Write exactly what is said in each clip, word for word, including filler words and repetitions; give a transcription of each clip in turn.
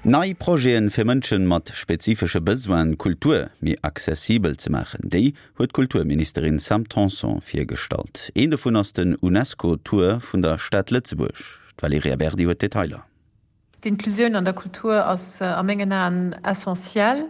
Nei Projekten fir Mënschen mat spezifische Besoen Kultur mi zesibel ze machen. Déi huet Kulturministerin Sam Tanson firstalt. Een vun ass den UNESCO-Tour vun der Stadt Lützeburg. Valeria Verdi huet Detailer. Die Inklusion an der Kultur ass äh, a menggen an essentiell.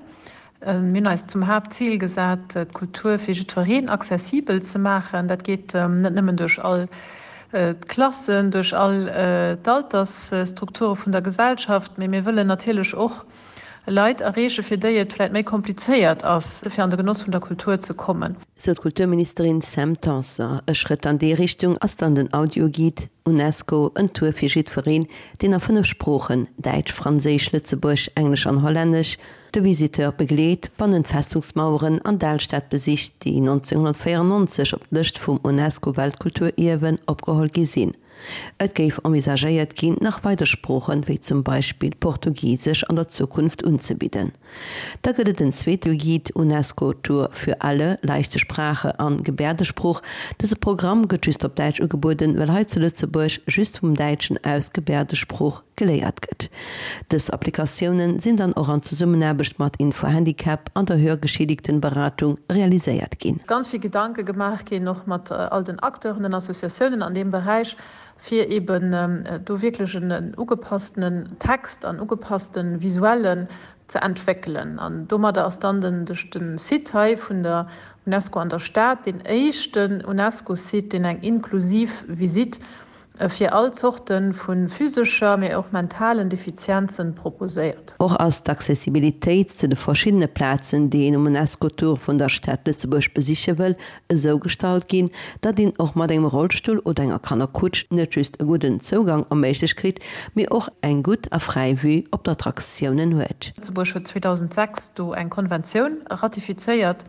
Min äh, zum Hauptziel gesat, äh, Kultur fir Jutverien zesibel ze machen. Dat geht ähm, net nimmen durch all äh, Klassen, durch all äh, Altersstrukturen vun der Gesellschaft. Me mir willle natürlich och Leiit errege fir déi et méi kompliceéiert ass fir an der Genuss vun der Kultur zu kommen. So Kulturministerin Sam Tanson e Schritt an die Richtung ass dann den Audioguide UNESCO en Tour fir Jitverein, den er fünf Sprachen Deitsch, Franzésisch, Lützeburg, Englisch an Holländisch de Visiteur begleet van den Festungsmaueren an Delstadt besicht, die neunzehnhundertvierundneunzig op d'Lëcht vum UNESCO-Weltkulturierwen opgeholt gesinn. Et géif envisagéiert ginn nach Weitersprochen wie zum Beispiel Portugiesisch an der Zukunft unzubieden. Da gëtt den zweete Guide UNESCO-Tour für alle leichte Sprache an Gebärdespruch. Dese Programm gëtt just op Deitsch ugeboden, well heit zu Lützeburg just vum Deitschen aus Gebärdespruch geléiert gëtt. Des Applikationen sind dann auch an Zusammenarbeit mat Info-Handicap an der höhergeschädigten Beratung realisiert ginn. Ganz viel Gedanke gemacht gehen noch mat äh, all den Akteuren und Assoziationen an dem Bereich, fir eben ähm, do wirklich einen ugepassten Text an ugepassten visuellen zu entwickeln. An dummer da ass dann den durch den Site vun der UNESCO an der Stadt den echten UNESCO-Site, den eng inklusiv Visit fir Allzochten vun physischer mé auch mentalen Defizienzen proposéiert. Auch aus der Accessibilität zu den verschiedenen Plätzen, die in dem UNESCO-Tour von der Stadt Lützeburg besichern will, so gestaltet gehen, dass den auch mit einem Rollstuhl oder einer Kanakutsch nicht just einen guten Zugang am Möglichkeit, mir auch ein gut a Freivue op der Attraktionen huet. Lützeburg hat zweitausendsechs do eine Konvention ratifiziert.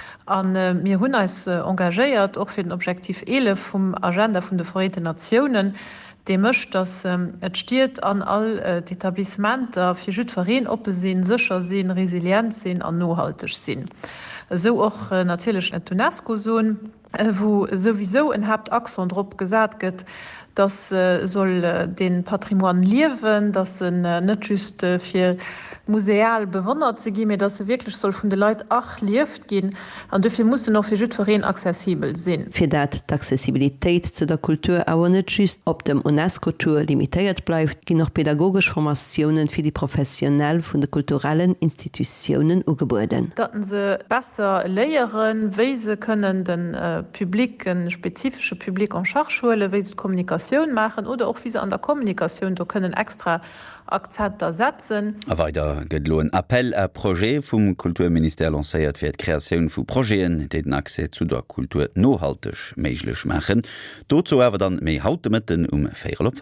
An äh, mir hunn als äh, engagéiert och fir den Objektiv elf vum Agenda vun de Vereinten Nationen, de mëcht, dass ähm, et stiet an all äh, d'Etablissementer fir Jutvereen oppesinn, sicher sinn, resilient sinn an nohalteg sinn. So och äh, natilech et UNESCO-Zon, äh, wo sowieso en Hauptakzent drop gesat gëtt, das äh, soll äh, den Patrimoine liewen, dat äh, net just äh, fir museal bewondert ze gi, dat se wirklich soll vun de Leiit ach lieft gin, an dofir muss noch fir Jutverein zesibel sinn. Fi dat d'Accessibilitéit zu der Kultur awer net just op dem UNESCO-Tour limitéiert bleifft, gin noch pädagogisch Formationen fir die professionell vun de kulturellen Institutionen ugeboden. Daten se besser léieren, wéi se können den äh, Publiken, spezifische Publik an Schachschule, wéi se Kommunikation machen oder auch wie se an der Kommunikation, da können extra Akzenter setzen. A weiter gëtt lo en Appell a Projekt vum Kulturminister lacéiert fir d Kreatioun vu Projekten, déi den Akse zu der Kultur nohalteg méiglech machen. Dozo awer dann méi haute Mëtten um Féier op